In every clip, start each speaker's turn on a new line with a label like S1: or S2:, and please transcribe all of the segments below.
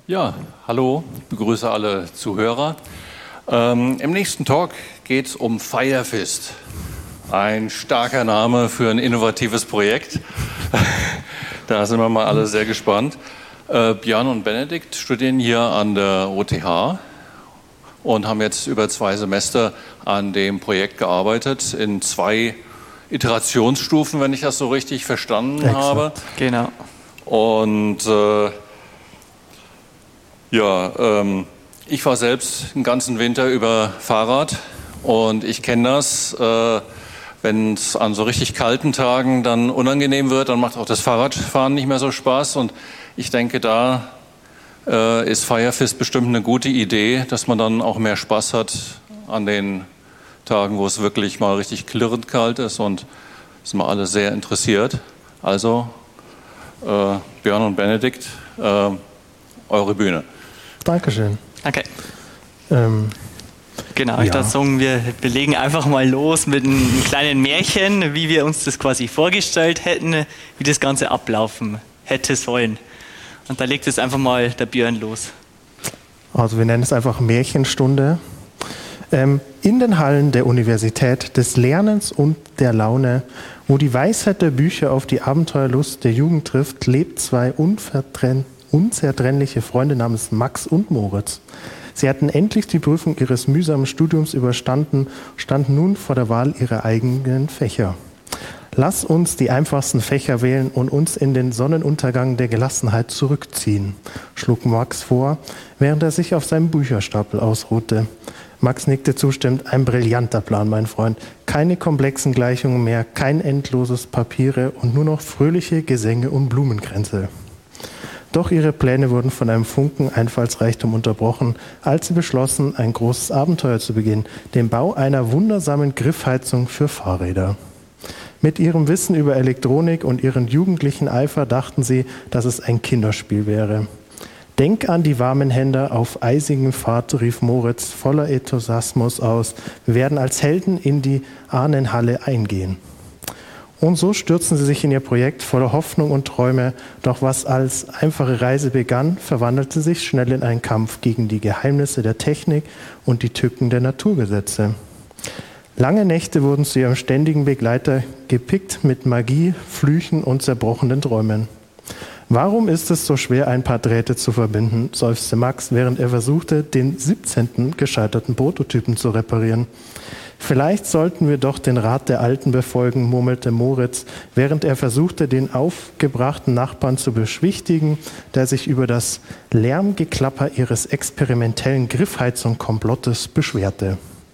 S1: Ja, hallo, ich begrüße alle Zuhörer. Im nächsten Talk geht es um Firefist. Ein starker Name für ein innovatives Projekt. Da sind wir mal alle sehr gespannt. Björn und Benedikt studieren hier an der OTH und haben jetzt über 2 Semester an dem Projekt gearbeitet, in 2 Iterationsstufen, wenn ich das so richtig verstanden habe.
S2: Genau.
S1: Und ich war selbst den ganzen Winter über Fahrrad und ich kenne das, wenn es an so richtig kalten Tagen dann unangenehm wird, dann macht auch das Fahrradfahren nicht mehr so Spaß und ich denke, da ist Firefist bestimmt eine gute Idee, dass man dann auch mehr Spaß hat an den Tagen, wo es wirklich mal richtig klirrend kalt ist und sind wir alle sehr interessiert. Also Björn und Benedikt, eure Bühne.
S3: Dankeschön.
S2: Okay. Genau, ich dachte sagen, wir legen einfach mal los mit einem kleinen Märchen, wie wir uns das quasi vorgestellt hätten, wie das Ganze ablaufen hätte sollen. Und da legt jetzt einfach mal der Björn los.
S3: Also wir nennen es einfach Märchenstunde. In den Hallen der Universität des Lernens und der Laune, wo die Weisheit der Bücher auf die Abenteuerlust der Jugend trifft, lebt 2 unzertrennliche Freunde namens Max und Moritz. Sie hatten endlich die Prüfung ihres mühsamen Studiums überstanden, standen nun vor der Wahl ihrer eigenen Fächer. Lass uns die einfachsten Fächer wählen und uns in den Sonnenuntergang der Gelassenheit zurückziehen, schlug Max vor, während er sich auf seinem Bücherstapel ausruhte. Max nickte zustimmend. Ein brillanter Plan, mein Freund. Keine komplexen Gleichungen mehr, kein endloses Papiere und nur noch fröhliche Gesänge und Blumenkränze. Doch ihre Pläne wurden von einem Funken Einfallsreichtum unterbrochen, als sie beschlossen, ein großes Abenteuer zu beginnen, den Bau einer wundersamen Griffheizung für Fahrräder. Mit ihrem Wissen über Elektronik und ihrem jugendlichen Eifer dachten sie, dass es ein Kinderspiel wäre. Denk an die warmen Hände auf eisigen Fahrt, rief Moritz voller Enthusiasmus aus. Wir werden als Helden in die Ahnenhalle eingehen. Und so stürzten sie sich in ihr Projekt voller Hoffnung und Träume. Doch was als einfache Reise begann, verwandelte sich schnell in einen Kampf gegen die Geheimnisse der Technik und die Tücken der Naturgesetze. Lange Nächte wurden zu ihrem ständigen Begleiter, gepickt mit Magie, Flüchen und zerbrochenen Träumen. Warum ist es so schwer, ein paar Drähte zu verbinden, seufzte Max, während er versuchte, den 17. gescheiterten Prototypen zu reparieren. Vielleicht sollten wir doch den Rat der Alten befolgen, murmelte Moritz, während er versuchte, den aufgebrachten Nachbarn zu beschwichtigen, der sich über das Lärmgeklapper ihres experimentellen Griffheizung-Komplottes beschwerte.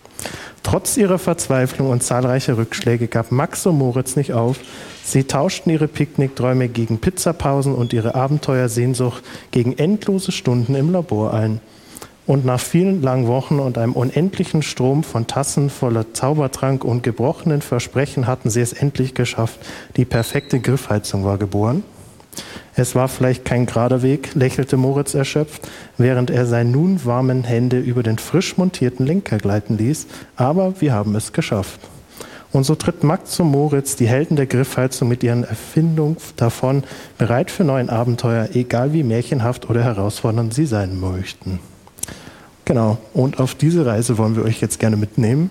S3: Trotz ihrer Verzweiflung und zahlreicher Rückschläge gab Max und Moritz nicht auf. Sie tauschten ihre Picknickträume gegen Pizzapausen und ihre Abenteuersehnsucht gegen endlose Stunden im Labor ein. Und nach vielen langen Wochen und einem unendlichen Strom von Tassen voller Zaubertrank und gebrochenen Versprechen hatten sie es endlich geschafft. Die perfekte Griffheizung war geboren. Es war vielleicht kein gerader Weg, lächelte Moritz erschöpft, während er seine nun warmen Hände über den frisch montierten Lenker gleiten ließ. Aber wir haben es geschafft. Und so tritt Max und Moritz, die Helden der Griffheizung, mit ihren Erfindungen davon, bereit für neuen Abenteuer, egal wie märchenhaft oder herausfordernd sie sein möchten. Genau, und auf diese Reise wollen wir euch jetzt gerne mitnehmen.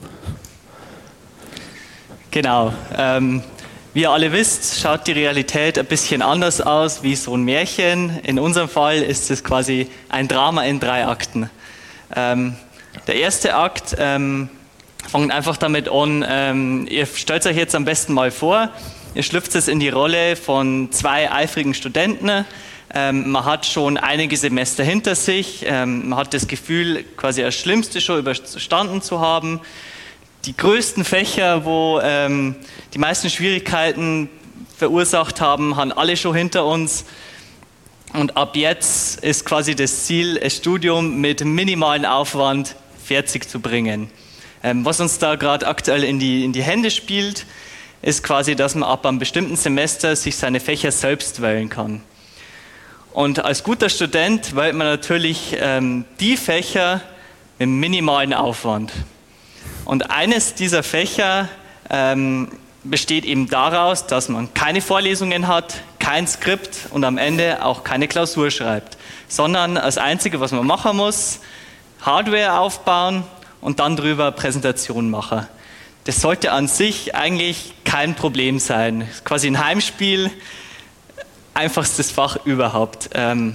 S2: Genau, wie ihr alle wisst, schaut die Realität ein bisschen anders aus wie so ein Märchen. In unserem Fall ist es quasi ein Drama in 3 Akten. Der erste Akt fängt einfach damit an, ihr stellt euch jetzt am besten mal vor, ihr schlüpft jetzt in die Rolle von 2 eifrigen Studenten. Man hat schon einige Semester hinter sich, man hat das Gefühl, quasi das Schlimmste schon überstanden zu haben. Die größten Fächer, wo die meisten Schwierigkeiten verursacht haben, haben alle schon hinter uns. Und ab jetzt ist quasi das Ziel, das Studium mit minimalem Aufwand fertig zu bringen. Was uns da gerade aktuell in die Hände spielt, ist quasi, dass man ab einem bestimmten Semester sich seine Fächer selbst wählen kann. Und als guter Student wählt man natürlich die Fächer mit minimalen Aufwand. Und eines dieser Fächer besteht eben daraus, dass man keine Vorlesungen hat, kein Skript und am Ende auch keine Klausur schreibt, sondern das Einzige, was man machen muss, Hardware aufbauen und dann drüber Präsentation machen. Das sollte an sich eigentlich kein Problem sein. Quasi ein Heimspiel, einfachstes Fach überhaupt.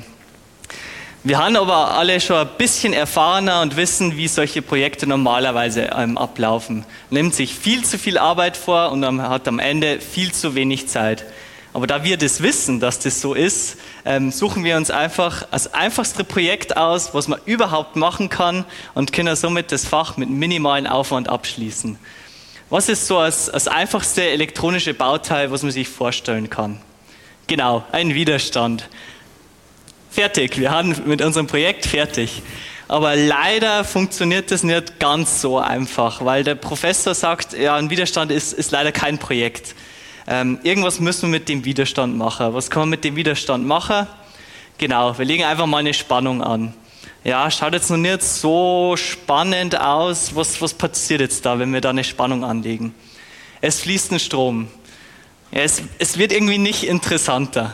S2: Wir haben aber alle schon ein bisschen erfahrener und wissen, wie solche Projekte normalerweise ablaufen. Man nimmt sich viel zu viel Arbeit vor und man hat am Ende viel zu wenig Zeit. Aber da wir das wissen, dass das so ist, suchen wir uns einfach das einfachste Projekt aus, was man überhaupt machen kann und können somit das Fach mit minimalen Aufwand abschließen. Was ist so das einfachste elektronische Bauteil, was man sich vorstellen kann? Genau, ein Widerstand. Fertig, wir haben mit unserem Projekt fertig. Aber leider funktioniert das nicht ganz so einfach, weil der Professor sagt, ja, ein Widerstand ist leider kein Projekt. Irgendwas müssen wir mit dem Widerstand machen. Was kann man mit dem Widerstand machen? Genau, wir legen einfach mal eine Spannung an. Ja, schaut jetzt noch nicht so spannend aus. Was passiert jetzt da, wenn wir da eine Spannung anlegen? Es fließt ein Strom. Ja, es wird irgendwie nicht interessanter.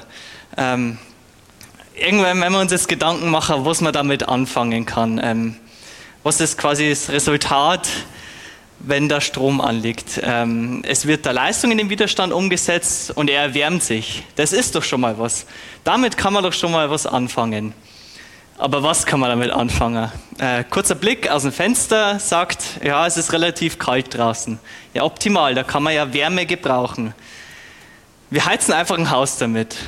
S2: Irgendwann, wenn wir uns jetzt Gedanken machen, was man damit anfangen kann. Was ist quasi das Resultat, wenn da Strom anliegt? Es wird da Leistung in den Widerstand umgesetzt und er erwärmt sich. Das ist doch schon mal was. Damit kann man doch schon mal was anfangen. Aber was kann man damit anfangen? Kurzer Blick aus dem Fenster sagt, ja, es ist relativ kalt draußen. Ja, optimal, da kann man ja Wärme gebrauchen. Wir heizen einfach ein Haus damit.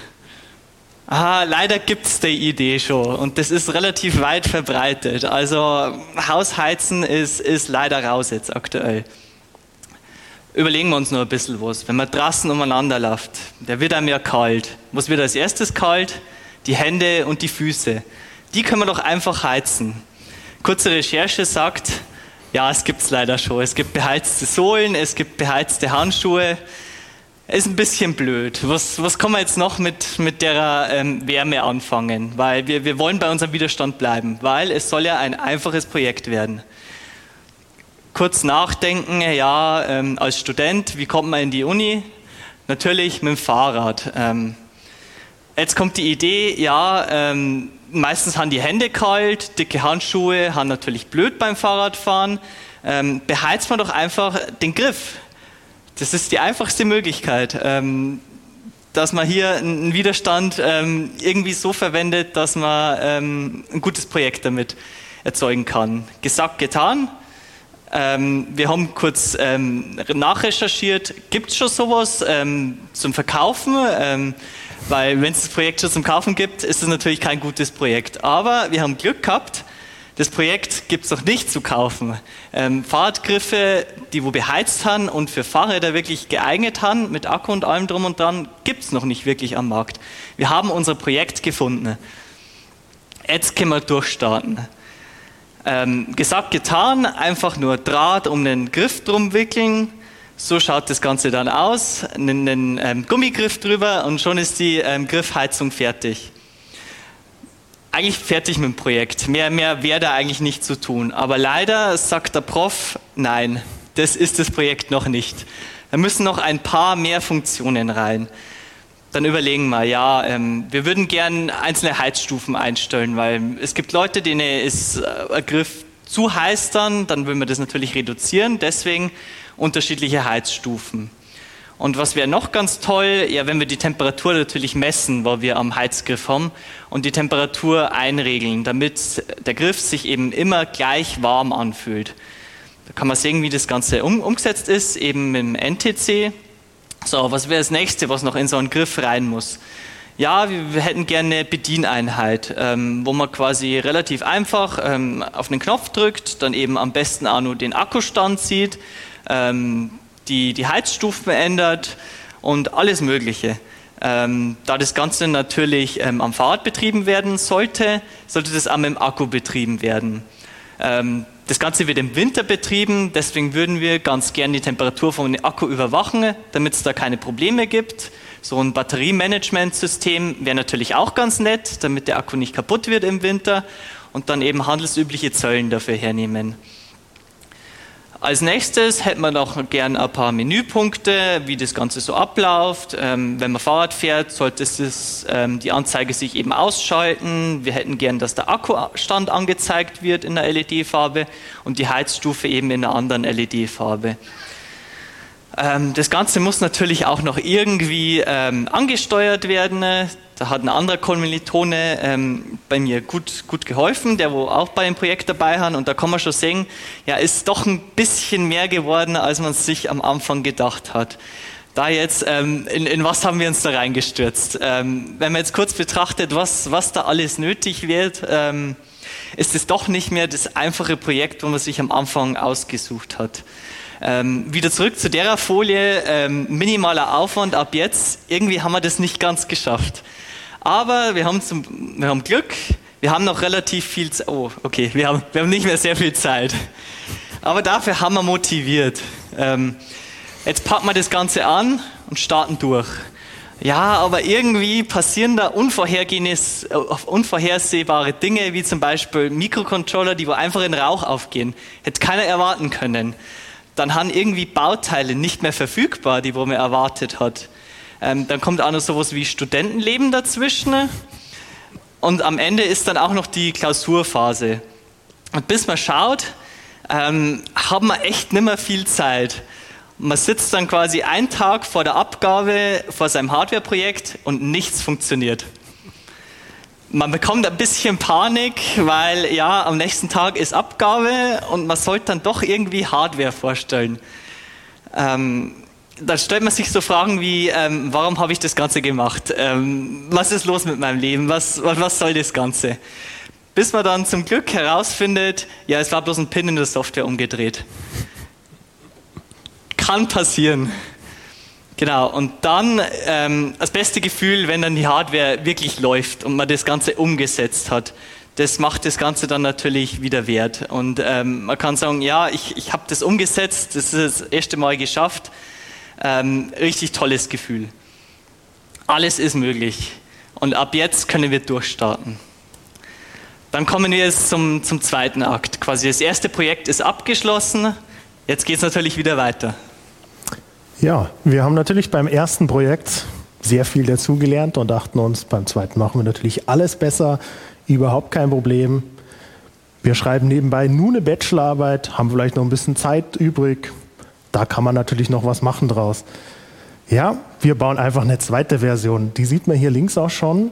S2: Leider gibt es die Idee schon und das ist relativ weit verbreitet. Also Hausheizen ist leider raus jetzt aktuell. Überlegen wir uns nur ein bisschen was. Wenn man draußen umeinander läuft, der wird einem ja kalt. Was wird als erstes kalt? Die Hände und die Füße. Die können wir doch einfach heizen. Kurze Recherche sagt, ja, es gibt es leider schon. Es gibt beheizte Sohlen, es gibt beheizte Handschuhe. Ist ein bisschen blöd. Was kann man jetzt noch mit der Wärme anfangen? Weil wir wollen bei unserem Widerstand bleiben, weil es soll ja ein einfaches Projekt werden. Kurz nachdenken, ja, als Student, wie kommt man in die Uni? Natürlich mit dem Fahrrad. Jetzt kommt die Idee, ja, meistens haben die Hände kalt, dicke Handschuhe, haben natürlich blöd beim Fahrradfahren. Beheizt man doch einfach den Griff. Das ist die einfachste Möglichkeit, dass man hier einen Widerstand irgendwie so verwendet, dass man ein gutes Projekt damit erzeugen kann. Gesagt, getan. Wir haben kurz nachrecherchiert, gibt es schon sowas zum Verkaufen? Weil wenn es das Projekt schon zum Kaufen gibt, ist es natürlich kein gutes Projekt. Aber wir haben Glück gehabt, das Projekt gibt es noch nicht zu kaufen. Fahrradgriffe, die wo beheizt haben und für Fahrräder wirklich geeignet haben, mit Akku und allem drum und dran, gibt es noch nicht wirklich am Markt. Wir haben unser Projekt gefunden. Jetzt können wir durchstarten. Gesagt, getan, einfach nur Draht um den Griff drum wickeln. So schaut das Ganze dann aus. Einen Gummigriff drüber und schon ist die Griffheizung fertig. Eigentlich fertig mit dem Projekt. Mehr wäre da eigentlich nicht zu tun. Aber leider sagt der Prof, nein, das ist das Projekt noch nicht. Da müssen noch ein paar mehr Funktionen rein. Dann überlegen wir, ja, wir würden gern einzelne Heizstufen einstellen, weil es gibt Leute, denen ist ein Griff zu heiß dann würden wir das natürlich reduzieren, deswegen unterschiedliche Heizstufen. Und was wäre noch ganz toll, ja, wenn wir die Temperatur natürlich messen, wo wir am Heizgriff haben und die Temperatur einregeln, damit der Griff sich eben immer gleich warm anfühlt. Da kann man sehen, wie das Ganze umgesetzt ist, eben mit dem NTC. So, was wäre das nächste, was noch in so einen Griff rein muss? Ja, wir hätten gerne eine Bedieneinheit, wo man quasi relativ einfach auf einen Knopf drückt, dann eben am besten auch nur den Akkustand sieht, die Heizstufen ändert und alles Mögliche. Da das Ganze natürlich am Fahrrad betrieben werden sollte das auch mit dem Akku betrieben werden. Das Ganze wird im Winter betrieben, deswegen würden wir ganz gern die Temperatur von dem Akku überwachen, damit es da keine Probleme gibt. So ein Batteriemanagementsystem wäre natürlich auch ganz nett, damit der Akku nicht kaputt wird im Winter und dann eben handelsübliche Zöllen dafür hernehmen. Als nächstes hätten wir noch gern ein paar Menüpunkte, wie das Ganze so abläuft. Wenn man Fahrrad fährt, sollte die Anzeige sich eben ausschalten. Wir hätten gern, dass der Akkustand angezeigt wird in der LED-Farbe und die Heizstufe eben in einer anderen LED-Farbe. Das Ganze muss natürlich auch noch irgendwie angesteuert werden. Da hat ein anderer Kommilitone bei mir gut geholfen, der wo auch bei dem Projekt dabei hat. Und da kann man schon sehen, ja, ist doch ein bisschen mehr geworden, als man sich am Anfang gedacht hat. Da jetzt, in was haben wir uns da reingestürzt? Wenn man jetzt kurz betrachtet, was da alles nötig wird, ist es doch nicht mehr das einfache Projekt, wo man sich am Anfang ausgesucht hat. Wieder zurück zu der Folie, minimaler Aufwand ab jetzt. Irgendwie haben wir das nicht ganz geschafft. Aber wir haben Glück, wir haben noch relativ viel Zeit. Oh, okay, wir haben nicht mehr sehr viel Zeit. Aber dafür haben wir motiviert. Jetzt packen wir das Ganze an und starten durch. Ja, aber irgendwie passieren da unvorhersehbare Dinge, wie zum Beispiel Mikrocontroller, die wo einfach in Rauch aufgehen. Hätte keiner erwarten können. Dann haben irgendwie Bauteile nicht mehr verfügbar, die wo man erwartet hat. Dann kommt auch noch sowas wie Studentenleben dazwischen. Und am Ende ist dann auch noch die Klausurphase. Und bis man schaut, haben wir echt nicht mehr viel Zeit. Man sitzt dann quasi einen Tag vor der Abgabe vor seinem Hardware-Projekt und nichts funktioniert. Man bekommt ein bisschen Panik, weil ja, am nächsten Tag ist Abgabe und man sollte dann doch irgendwie Hardware vorstellen. Da stellt man sich so Fragen wie, warum habe ich das Ganze gemacht? Was ist los mit meinem Leben? Was soll das Ganze? Bis man dann zum Glück herausfindet, ja, es war bloß ein Pin in der Software umgedreht. Kann passieren. Genau, und dann das beste Gefühl, wenn dann die Hardware wirklich läuft und man das Ganze umgesetzt hat. Das macht das Ganze dann natürlich wieder wert. Und man kann sagen, ja, ich habe das umgesetzt, das ist das erste Mal geschafft. Richtig tolles Gefühl. Alles ist möglich. Und ab jetzt können wir durchstarten. Dann kommen wir jetzt zum zweiten Akt. Quasi das erste Projekt ist abgeschlossen. Jetzt geht es natürlich wieder weiter.
S3: Ja, wir haben natürlich beim ersten Projekt sehr viel dazugelernt und dachten uns, beim zweiten machen wir natürlich alles besser, überhaupt kein Problem. Wir schreiben nebenbei nur eine Bachelorarbeit, haben vielleicht noch ein bisschen Zeit übrig. Da kann man natürlich noch was machen draus. Ja, wir bauen einfach eine zweite Version. Die sieht man hier links auch schon.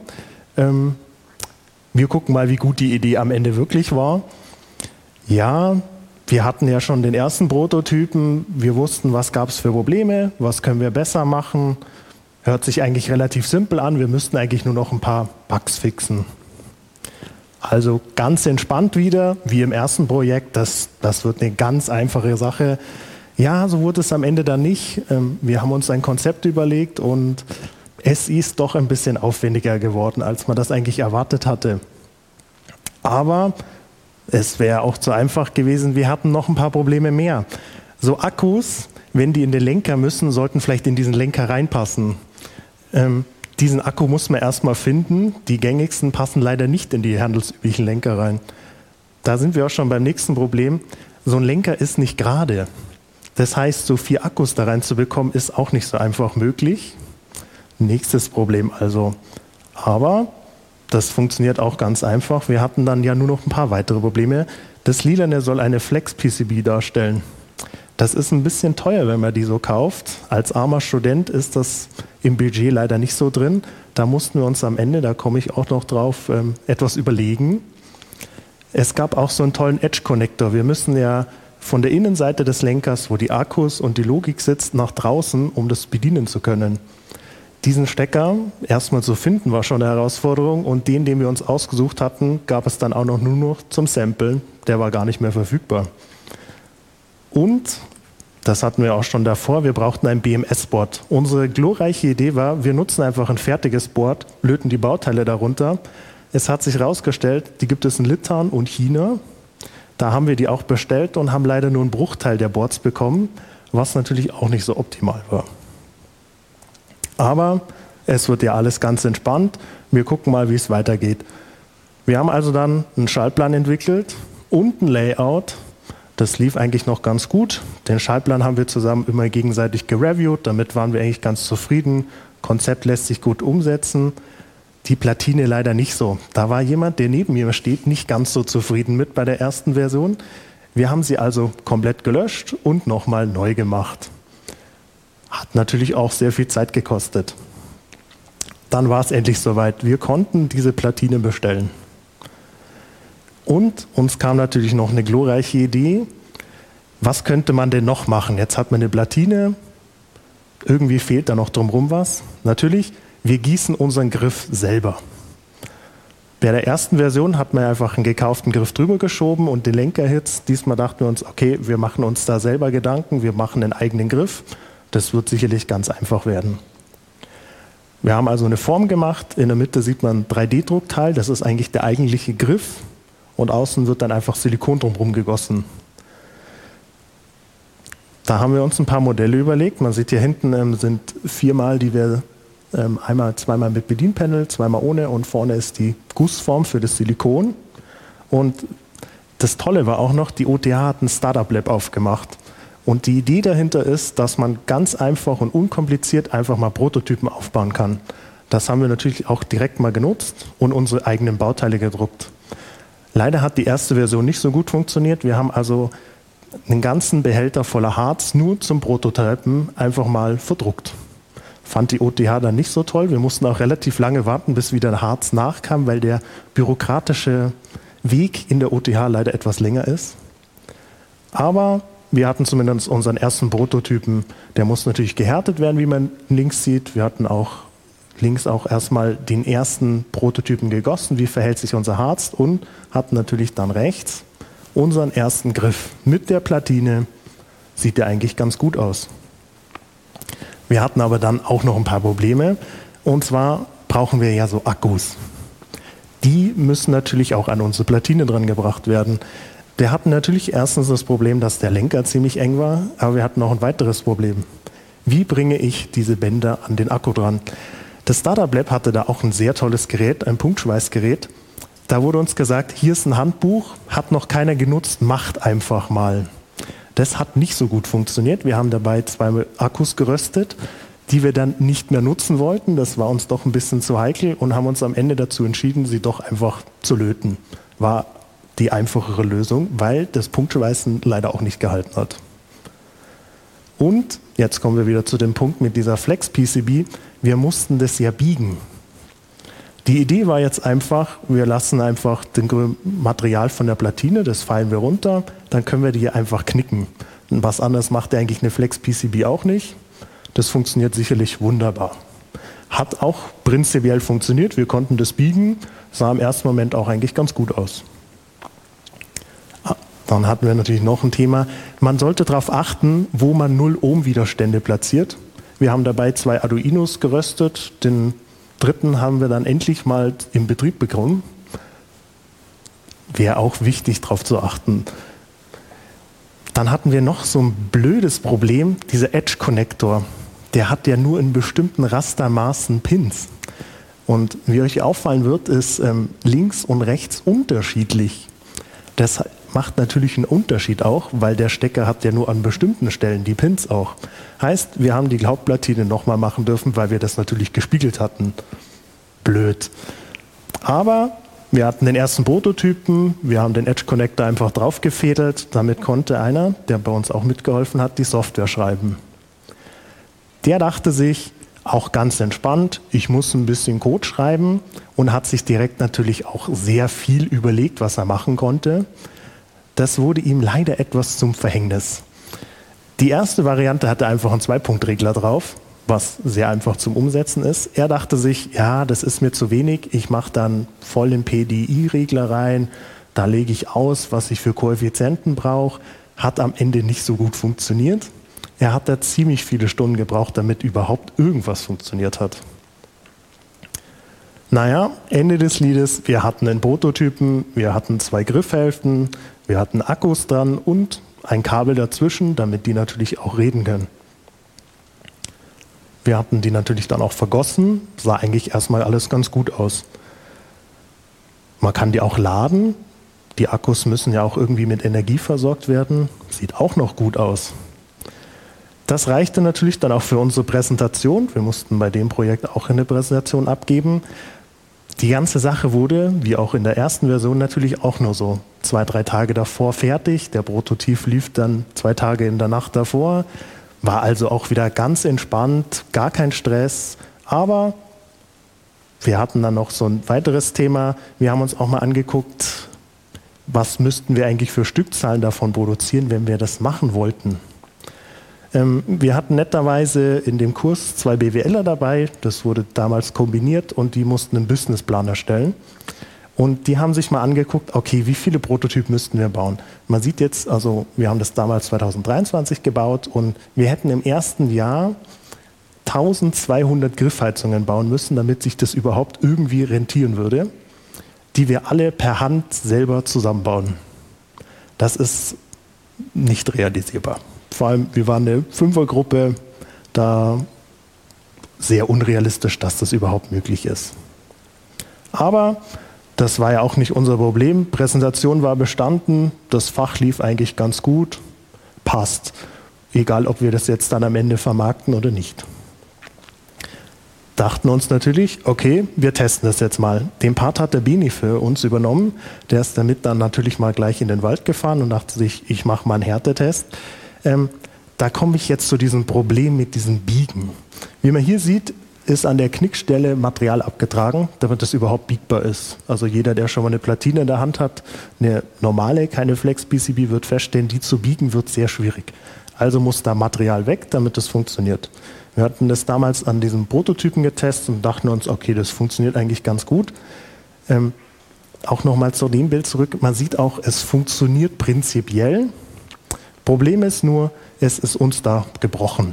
S3: Wir gucken mal, wie gut die Idee am Ende wirklich war. Ja, wir hatten ja schon den ersten Prototypen. Wir wussten, was gab es für Probleme, was können wir besser machen. Hört sich eigentlich relativ simpel an. Wir müssten eigentlich nur noch ein paar Bugs fixen. Also ganz entspannt wieder, wie im ersten Projekt. Das wird eine ganz einfache Sache. Ja, so wurde es am Ende dann nicht. Wir haben uns ein Konzept überlegt und es ist doch ein bisschen aufwendiger geworden, als man das eigentlich erwartet hatte. Aber es wäre auch zu einfach gewesen, wir hatten noch ein paar Probleme mehr. So Akkus, wenn die in den Lenker müssen, sollten vielleicht in diesen Lenker reinpassen. Diesen Akku muss man erstmal finden. Die gängigsten passen leider nicht in die handelsüblichen Lenker rein. Da sind wir auch schon beim nächsten Problem. So ein Lenker ist nicht gerade. Das heißt, so 4 Akkus da reinzubekommen, ist auch nicht so einfach möglich. Nächstes Problem also. Aber das funktioniert auch ganz einfach. Wir hatten dann ja nur noch ein paar weitere Probleme. Das Lilane soll eine Flex-PCB darstellen. Das ist ein bisschen teuer, wenn man die so kauft. Als armer Student ist das im Budget leider nicht so drin. Da mussten wir uns am Ende, da komme ich auch noch drauf, etwas überlegen. Es gab auch so einen tollen Edge-Connector. Wir müssen ja von der Innenseite des Lenkers, wo die Akkus und die Logik sitzt, nach draußen, um das bedienen zu können. Diesen Stecker erstmal zu finden, war schon eine Herausforderung und den wir uns ausgesucht hatten, gab es dann auch nur noch zum Samplen. Der war gar nicht mehr verfügbar. Und, das hatten wir auch schon davor, wir brauchten ein BMS-Board. Unsere glorreiche Idee war, wir nutzen einfach ein fertiges Board, löten die Bauteile darunter. Es hat sich herausgestellt, die gibt es in Litauen und China. Da haben wir die auch bestellt und haben leider nur einen Bruchteil der Boards bekommen, was natürlich auch nicht so optimal war. Aber es wird ja alles ganz entspannt. Wir gucken mal, wie es weitergeht. Wir haben also dann einen Schaltplan entwickelt und ein Layout. Das lief eigentlich noch ganz gut. Den Schaltplan haben wir zusammen immer gegenseitig gereviewt. Damit waren wir eigentlich ganz zufrieden. Konzept lässt sich gut umsetzen. Die Platine leider nicht so. Da war jemand, der neben mir steht, nicht ganz so zufrieden mit bei der ersten Version. Wir haben sie also komplett gelöscht und nochmal neu gemacht. Hat natürlich auch sehr viel Zeit gekostet. Dann war es endlich soweit. Wir konnten diese Platine bestellen. Und uns kam natürlich noch eine glorreiche Idee. Was könnte man denn noch machen? Jetzt hat man eine Platine. Irgendwie fehlt da noch drumherum was. Natürlich, wir gießen unseren Griff selber. Bei der ersten Version hat man einfach einen gekauften Griff drüber geschoben und den Lenker erhitzt. Diesmal dachten wir uns, okay, wir machen uns da selber Gedanken, wir machen einen eigenen Griff. Das wird sicherlich ganz einfach werden. Wir haben also eine Form gemacht. In der Mitte sieht man ein 3D-Druckteil. Das ist eigentlich der eigentliche Griff. Und außen wird dann einfach Silikon drumherum gegossen. Da haben wir uns ein paar Modelle überlegt. Man sieht hier hinten sind 4-mal, die wir zweimal mit Bedienpanel, zweimal ohne und vorne ist die Gussform für das Silikon. Und das Tolle war auch noch, die OTH hat ein Startup Lab aufgemacht. Und die Idee dahinter ist, dass man ganz einfach und unkompliziert einfach mal Prototypen aufbauen kann. Das haben wir natürlich auch direkt mal genutzt und unsere eigenen Bauteile gedruckt. Leider hat die erste Version nicht so gut funktioniert. Wir haben also einen ganzen Behälter voller Harz nur zum Prototypen einfach mal verdruckt. Fand die OTH dann nicht so toll. Wir mussten auch relativ lange warten, bis wieder Harz nachkam, weil der bürokratische Weg in der OTH leider etwas länger ist. Aber wir hatten zumindest unseren ersten Prototypen. Der muss natürlich gehärtet werden, wie man links sieht. Wir hatten auch links auch erstmal den ersten Prototypen gegossen, wie verhält sich unser Harz, und hatten natürlich dann rechts unseren ersten Griff mit der Platine. Sieht der eigentlich ganz gut aus. Wir hatten aber dann auch noch ein paar Probleme, und zwar brauchen wir ja so Akkus. Die müssen natürlich auch an unsere Platine dran gebracht werden. Wir hatten natürlich erstens das Problem, dass der Lenker ziemlich eng war, aber wir hatten noch ein weiteres Problem. Wie bringe ich diese Bänder an den Akku dran? Das Startup Lab hatte da auch ein sehr tolles Gerät, ein Punktschweißgerät. Da wurde uns gesagt, hier ist ein Handbuch, hat noch keiner genutzt, macht einfach mal. Das hat nicht so gut funktioniert. Wir haben dabei 2 Akkus geröstet, die wir dann nicht mehr nutzen wollten. Das war uns doch ein bisschen zu heikel und haben uns am Ende dazu entschieden, sie doch einfach zu löten. War die einfachere Lösung, weil das Punktschweißen leider auch nicht gehalten hat. Und jetzt kommen wir wieder zu dem Punkt mit dieser Flex-PCB. Wir mussten das ja biegen. Die Idee war jetzt einfach, wir lassen einfach den Material von der Platine, das feilen wir runter, dann können wir die hier einfach knicken. Und was anderes macht eigentlich eine Flex-PCB auch nicht. Das funktioniert sicherlich wunderbar. Hat auch prinzipiell funktioniert, wir konnten das biegen, sah im ersten Moment auch eigentlich ganz gut aus. Dann hatten wir natürlich noch ein Thema. Man sollte darauf achten, wo man 0-Ohm-Widerstände platziert. Wir haben dabei 2 Arduinos geröstet. Den dritten haben wir dann endlich mal in Betrieb bekommen. Wäre auch wichtig, darauf zu achten. Dann hatten wir noch so ein blödes Problem. Dieser Edge-Connector, der hat ja nur in bestimmten Rastermaßen Pins. Und wie euch auffallen wird, ist links und rechts unterschiedlich. Das macht natürlich einen Unterschied auch, weil der Stecker hat ja nur an bestimmten Stellen die Pins auch. Heißt, wir haben die Hauptplatine nochmal machen dürfen, weil wir das natürlich gespiegelt hatten. Blöd. Aber wir hatten den ersten Prototypen, wir haben den Edge Connector einfach draufgefädelt. Damit konnte einer, der bei uns auch mitgeholfen hat, die Software schreiben. Der dachte sich, auch ganz entspannt, ich muss ein bisschen Code schreiben, und hat sich direkt natürlich auch sehr viel überlegt, was er machen konnte. Das wurde ihm leider etwas zum Verhängnis. Die erste Variante hatte einfach einen 2-Punkt-Regler drauf, was sehr einfach zum Umsetzen ist. Er dachte sich, ja, das ist mir zu wenig, ich mache dann voll den PDI-Regler rein, da lege ich aus, was ich für Koeffizienten brauche. Hat am Ende nicht so gut funktioniert. Er hat da ziemlich viele Stunden gebraucht, damit überhaupt irgendwas funktioniert hat. Naja, Ende des Liedes, wir hatten einen Prototypen, wir hatten 2 Griffhälften, wir hatten Akkus dran und ein Kabel dazwischen, damit die natürlich auch reden können. Wir hatten die natürlich dann auch vergossen, sah eigentlich erstmal alles ganz gut aus. Man kann die auch laden. Die Akkus müssen ja auch irgendwie mit Energie versorgt werden. Sieht auch noch gut aus. Das reichte natürlich dann auch für unsere Präsentation. Wir mussten bei dem Projekt auch eine Präsentation abgeben. Die ganze Sache wurde, wie auch in der ersten Version, natürlich auch nur so 2-3 Tage davor fertig. Der Prototyp lief dann 2 Tage in der Nacht davor. War also auch wieder ganz entspannt, gar kein Stress. Aber wir hatten dann noch so ein weiteres Thema. Wir haben uns auch mal angeguckt, was müssten wir eigentlich für Stückzahlen davon produzieren, wenn wir das machen wollten. Wir hatten netterweise in dem Kurs 2 BWLer dabei, das wurde damals kombiniert und die mussten einen Businessplan erstellen. Und die haben sich mal angeguckt, okay, wie viele Prototypen müssten wir bauen? Man sieht jetzt, also wir haben das damals 2023 gebaut und wir hätten im ersten Jahr 1200 Griffheizungen bauen müssen, damit sich das überhaupt irgendwie rentieren würde, die wir alle per Hand selber zusammenbauen. Das ist nicht realisierbar. Vor allem, wir waren eine 5er-Gruppe, da sehr unrealistisch, dass das überhaupt möglich ist. Aber das war ja auch nicht unser Problem. Präsentation war bestanden, das Fach lief eigentlich ganz gut, passt. Egal, ob wir das jetzt dann am Ende vermarkten oder nicht. Dachten uns natürlich, okay, wir testen das jetzt mal. Den Part hat der Bini für uns übernommen. Der ist damit dann natürlich mal gleich in den Wald gefahren und dachte sich, ich mache mal einen Härtetest. Da komme ich jetzt zu diesem Problem mit diesem Biegen. Wie man hier sieht, ist an der Knickstelle Material abgetragen, damit das überhaupt biegbar ist. Also jeder, der schon mal eine Platine in der Hand hat, eine normale, keine Flex-PCB, wird feststellen, die zu biegen wird sehr schwierig. Also muss da Material weg, damit das funktioniert. Wir hatten das damals an diesem Prototypen getestet und dachten uns, okay, das funktioniert eigentlich ganz gut. Auch nochmal zu dem Bild zurück, man sieht auch, es funktioniert prinzipiell. Problem ist nur, es ist uns da gebrochen.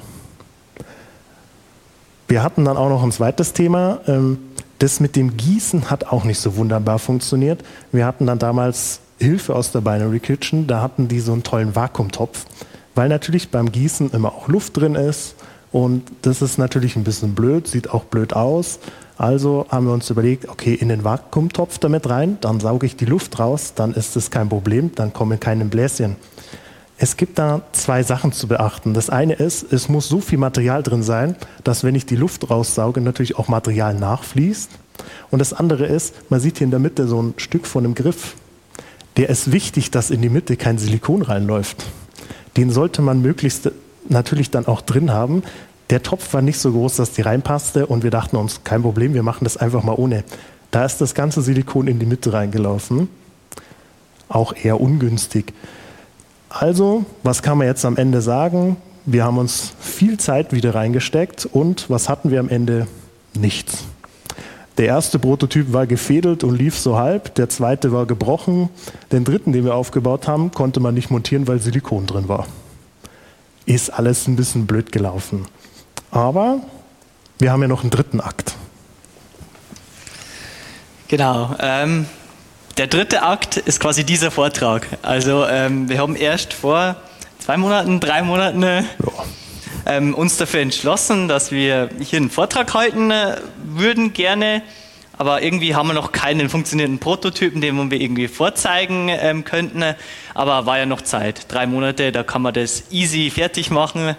S3: Wir hatten dann auch noch ein zweites Thema. Das mit dem Gießen hat auch nicht so wunderbar funktioniert. Wir hatten dann damals Hilfe aus der Binary Kitchen. Da hatten die so einen tollen Vakuumtopf, weil natürlich beim Gießen immer auch Luft drin ist. Und das ist natürlich ein bisschen blöd, sieht auch blöd aus. Also haben wir uns überlegt, okay, in den Vakuumtopf damit rein, dann sauge ich die Luft raus, dann ist das kein Problem, dann kommen keine Bläschen. Es gibt da 2 Sachen zu beachten. Das eine ist, es muss so viel Material drin sein, dass wenn ich die Luft raussauge, natürlich auch Material nachfließt. Und das andere ist, man sieht hier in der Mitte so ein Stück von einem Griff. Der ist wichtig, dass in die Mitte kein Silikon reinläuft. Den sollte man möglichst natürlich dann auch drin haben. Der Topf war nicht so groß, dass die reinpasste und wir dachten uns, kein Problem, wir machen das einfach mal ohne. Da ist das ganze Silikon in die Mitte reingelaufen. Auch eher ungünstig. Also, was kann man jetzt am Ende sagen? Wir haben uns viel Zeit wieder reingesteckt und was hatten wir am Ende? Nichts. Der erste Prototyp war gefädelt und lief so halb, der zweite war gebrochen, den dritten, den wir aufgebaut haben, konnte man nicht montieren, weil Silikon drin war. Ist alles ein bisschen blöd gelaufen. Aber wir haben ja noch einen dritten Akt.
S2: Genau. Der dritte Akt ist quasi dieser Vortrag. Also wir haben erst vor 2 Monaten, 3 Monaten uns dafür entschlossen, dass wir hier einen Vortrag halten würden gerne. Aber irgendwie haben wir noch keinen funktionierenden Prototypen, den wir irgendwie vorzeigen könnten. Aber war ja noch Zeit. 3 Monate, da kann man das easy fertig machen.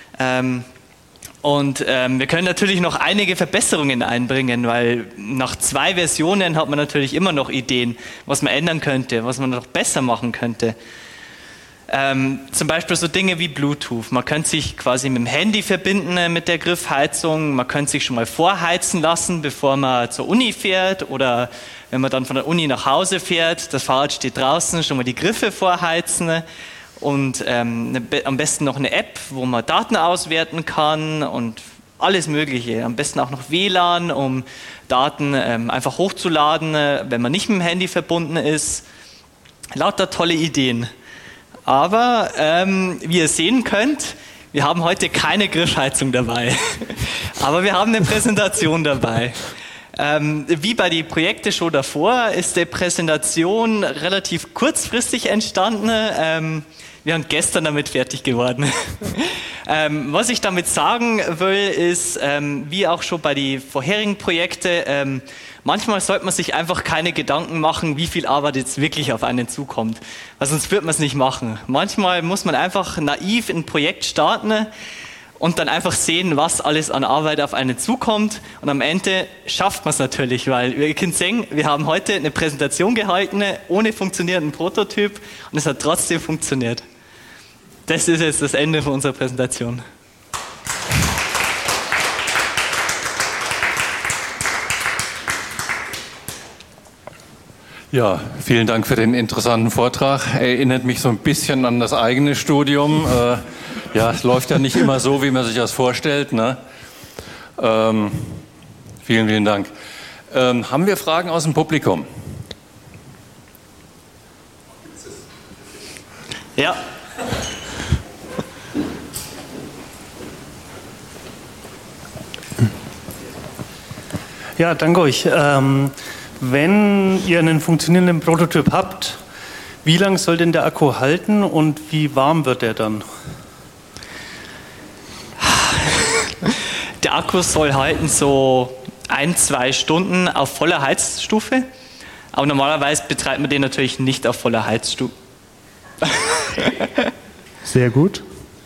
S2: Und wir können natürlich noch einige Verbesserungen einbringen, weil nach 2 Versionen hat man natürlich immer noch Ideen, was man ändern könnte, was man noch besser machen könnte. Zum Beispiel so Dinge wie Bluetooth. Man könnte sich quasi mit dem Handy verbinden mit der Griffheizung. Man könnte sich schon mal vorheizen lassen, bevor man zur Uni fährt oder wenn man dann von der Uni nach Hause fährt. Das Fahrrad steht draußen, schon mal die Griffe vorheizen. Und am besten noch eine App, wo man Daten auswerten kann und alles Mögliche. Am besten auch noch WLAN, um Daten einfach hochzuladen, wenn man nicht mit dem Handy verbunden ist. Lauter tolle Ideen. Aber wie ihr sehen könnt, wir haben heute keine Griffheizung dabei. Aber wir haben eine Präsentation dabei. Wie bei den Projekten schon davor ist die Präsentation relativ kurzfristig entstanden. Wir sind gestern damit fertig geworden. Was ich damit sagen will, ist, wie auch schon bei den vorherigen Projekten, manchmal sollte man sich einfach keine Gedanken machen, wie viel Arbeit jetzt wirklich auf einen zukommt, weil sonst wird man es nicht machen. Manchmal muss man einfach naiv in ein Projekt starten und dann einfach sehen, was alles an Arbeit auf einen zukommt. Und am Ende schafft man es natürlich, weil ihr könnt sehen, wir haben heute eine Präsentation gehalten, ohne funktionierenden Prototyp und es hat trotzdem funktioniert. Das ist jetzt das Ende von unserer Präsentation.
S1: Ja, vielen Dank für den interessanten Vortrag. Erinnert mich so ein bisschen an das eigene Studium. Ja, es läuft ja nicht immer so, wie man sich das vorstellt, ne? Vielen, vielen Dank. Haben wir Fragen aus dem Publikum?
S2: Ja.
S4: Ja, danke euch. Wenn ihr einen funktionierenden Prototyp habt, wie lange soll denn der Akku halten und wie warm wird der dann?
S2: Der Akku soll halten so 1-2 Stunden auf voller Heizstufe, aber normalerweise betreibt man den natürlich nicht auf voller Heizstufe.
S3: Sehr gut.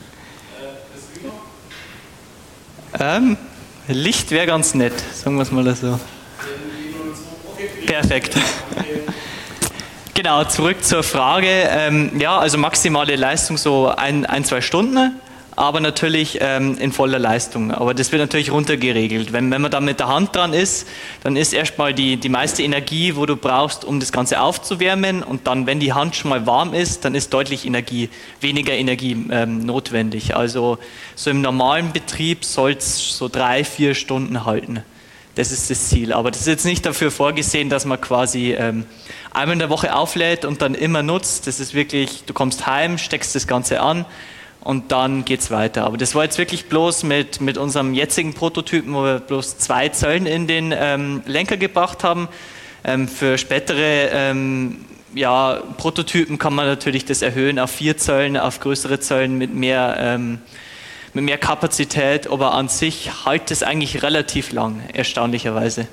S2: Licht wäre ganz nett, sagen wir es mal so. Perfekt. Genau, zurück zur Frage. Ja, also maximale Leistung so 1-2 Stunden, aber natürlich in voller Leistung. Aber das wird natürlich runtergeregelt. Wenn man da mit der Hand dran ist, dann ist erstmal die meiste Energie, wo du brauchst, um das Ganze aufzuwärmen. Und dann, wenn die Hand schon mal warm ist, dann ist deutlich weniger Energie notwendig. Also so im normalen Betrieb soll es so 3-4 Stunden halten. Das ist das Ziel. Aber das ist jetzt nicht dafür vorgesehen, dass man quasi einmal in der Woche auflädt und dann immer nutzt. Das ist wirklich, du kommst heim, steckst das Ganze an und dann geht's weiter. Aber das war jetzt wirklich bloß mit unserem jetzigen Prototypen, wo wir bloß 2 Zellen in den Lenker gebracht haben. Für spätere Prototypen kann man natürlich das erhöhen auf 4 Zellen, auf größere Zellen mit mehr Kapazität, aber an sich hält es eigentlich relativ lang, erstaunlicherweise.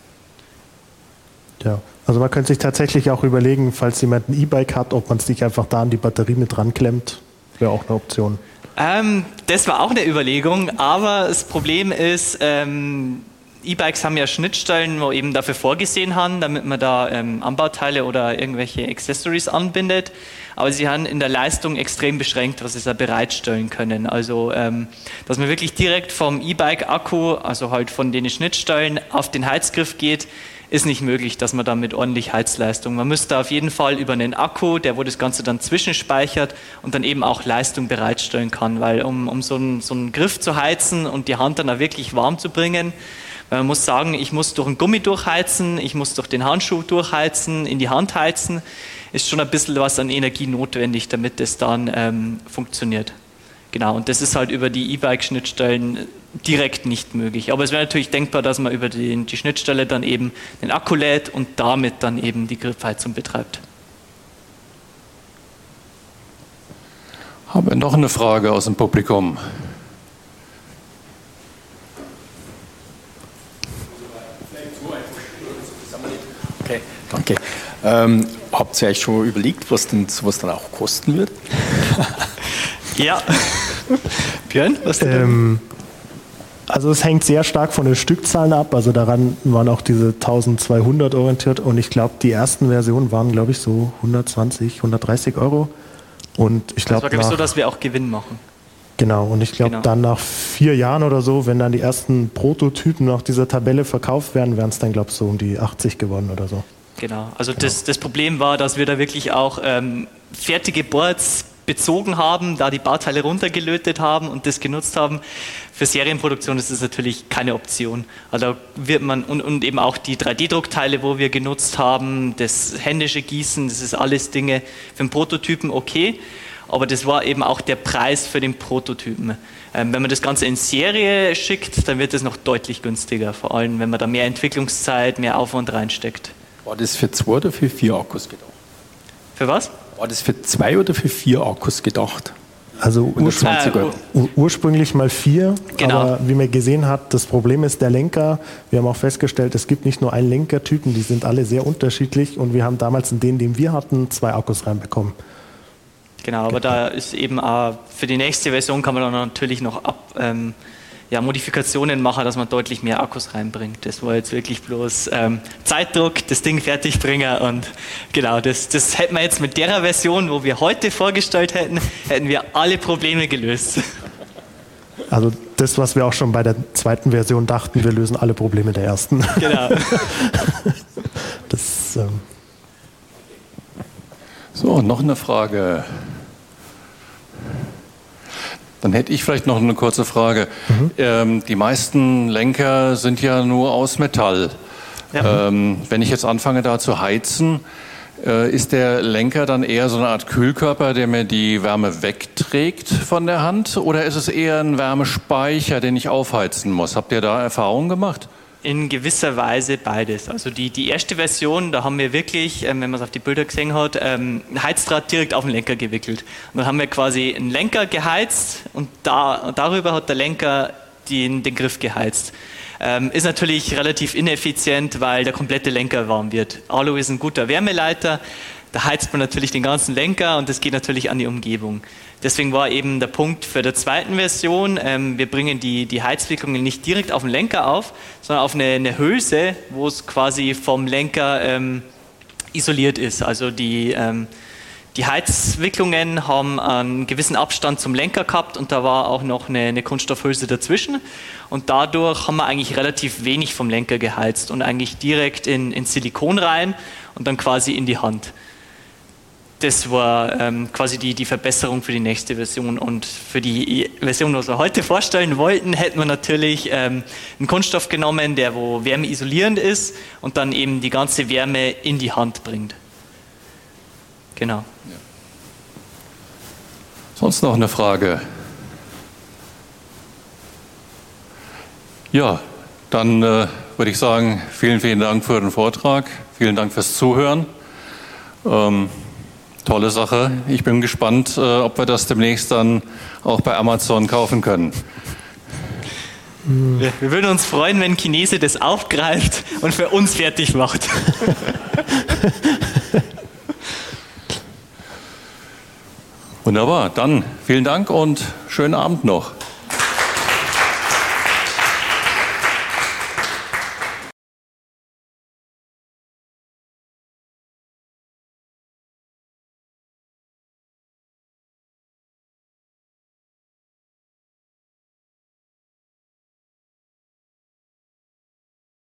S3: Ja, also man könnte sich tatsächlich auch überlegen, falls jemand ein E-Bike hat, ob man sich einfach da an die Batterie mit ranklemmt, wäre auch eine Option.
S2: Das war auch eine Überlegung, aber das Problem ist, E-Bikes haben ja Schnittstellen, wo eben dafür vorgesehen haben, damit man da Anbauteile oder irgendwelche Accessories anbindet. Aber sie haben in der Leistung extrem beschränkt, was sie da bereitstellen können. Also, dass man wirklich direkt vom E-Bike-Akku, also halt von den Schnittstellen auf den Heizgriff geht, ist nicht möglich, dass man da mit ordentlich Heizleistung. Man müsste auf jeden Fall über einen Akku, der wo das Ganze dann zwischenspeichert und dann eben auch Leistung bereitstellen kann. Weil um so einen Griff zu heizen und die Hand dann auch wirklich warm zu bringen, man muss sagen, ich muss durch einen Gummi durchheizen, ich muss durch den Handschuh durchheizen, in die Hand heizen, ist schon ein bisschen was an Energie notwendig, damit das dann funktioniert. Genau, und das ist halt über die E-Bike-Schnittstellen direkt nicht möglich. Aber es wäre natürlich denkbar, dass man über die Schnittstelle dann eben den Akku lädt und damit dann eben die Griffheizung betreibt.
S1: Haben wir noch eine Frage aus dem Publikum?
S5: Okay, danke. Habt ihr euch schon überlegt, was denn sowas dann auch kosten wird?
S2: Ja. Björn, was
S3: denn? Also es hängt sehr stark von den Stückzahlen ab. Also daran waren auch diese 1200 orientiert. Und ich glaube, die ersten Versionen waren, glaube ich, so 120, 130 Euro. Und ich glaube,
S2: das war, glaube ich, so, dass wir auch Gewinn machen.
S3: Genau, und ich glaube, dann nach 4 Jahren oder so, wenn dann die ersten Prototypen nach dieser Tabelle verkauft werden, wären es dann, glaube ich, so um die 80 gewonnen oder so.
S2: Genau, also das Problem war, dass wir da wirklich auch fertige Boards bezogen haben, da die Bauteile runtergelötet haben und das genutzt haben. Für Serienproduktion ist das natürlich keine Option. Also wird man, und eben auch die 3D-Druckteile, wo wir genutzt haben, das händische Gießen, das ist alles Dinge für den Prototypen okay. aber das war eben auch der Preis für den Prototypen. Wenn man das Ganze in Serie schickt, dann wird es noch deutlich günstiger, vor allem wenn man da mehr Entwicklungszeit, mehr Aufwand reinsteckt.
S5: War das für 2 oder für 4 Akkus gedacht?
S2: Für was?
S5: War das für 2 oder für 4 Akkus gedacht?
S3: Also ursprünglich mal 4,
S2: genau.
S3: Aber wie man gesehen hat, das Problem ist der Lenker. Wir haben auch festgestellt, es gibt nicht nur einen Lenkertypen, die sind alle sehr unterschiedlich und wir haben damals in den wir hatten, 2 Akkus reinbekommen.
S2: Genau, aber da ist eben auch für die nächste Version kann man dann natürlich noch Modifikationen machen, dass man deutlich mehr Akkus reinbringt. Das war jetzt wirklich bloß Zeitdruck, das Ding fertig bringen und genau, das hätten wir jetzt mit der Version, wo wir heute vorgestellt hätten wir alle Probleme gelöst.
S3: Also das, was wir auch schon bei der zweiten Version dachten, wir lösen alle Probleme der ersten.
S2: Genau.
S1: So, noch eine Frage. Dann hätte ich vielleicht noch eine kurze Frage. Die meisten Lenker sind ja nur aus Metall. Ja. Wenn ich jetzt anfange, da zu heizen, ist der Lenker dann eher so eine Art Kühlkörper, der mir die Wärme wegträgt von der Hand? Oder ist es eher ein Wärmespeicher, den ich aufheizen muss? Habt ihr da Erfahrungen gemacht?
S2: In gewisser Weise beides. Also die erste Version, da haben wir wirklich, wenn man es auf die Bilder gesehen hat, Heizdraht direkt auf den Lenker gewickelt. Und dann haben wir quasi einen Lenker geheizt und darüber hat der Lenker den Griff geheizt. Ist natürlich relativ ineffizient, weil der komplette Lenker warm wird. Alu ist ein guter Wärmeleiter, da heizt man natürlich den ganzen Lenker und das geht natürlich an die Umgebung. Deswegen war eben der Punkt für die zweiten Version, wir bringen die Heizwicklungen nicht direkt auf den Lenker auf, sondern auf eine Hülse, wo es quasi vom Lenker isoliert ist. Also die Heizwicklungen haben einen gewissen Abstand zum Lenker gehabt und da war auch noch eine Kunststoffhülse dazwischen. Und dadurch haben wir eigentlich relativ wenig vom Lenker geheizt und eigentlich direkt in Silikon rein und dann quasi in die Hand. Das war quasi die Verbesserung für die nächste Version. Und für die Version, die wir heute vorstellen wollten, hätten wir natürlich einen Kunststoff genommen, der wo wärmeisolierend ist und dann eben die ganze Wärme in die Hand bringt. Genau.
S1: Ja. Sonst noch eine Frage? Ja, dann würde ich sagen, vielen Dank für den Vortrag. Vielen Dank fürs Zuhören. Tolle Sache. Ich bin gespannt, ob wir das demnächst dann auch bei Amazon kaufen können.
S2: Wir würden uns freuen, wenn Chinese das aufgreift und für uns fertig macht.
S1: Wunderbar. Dann vielen Dank und schönen Abend noch.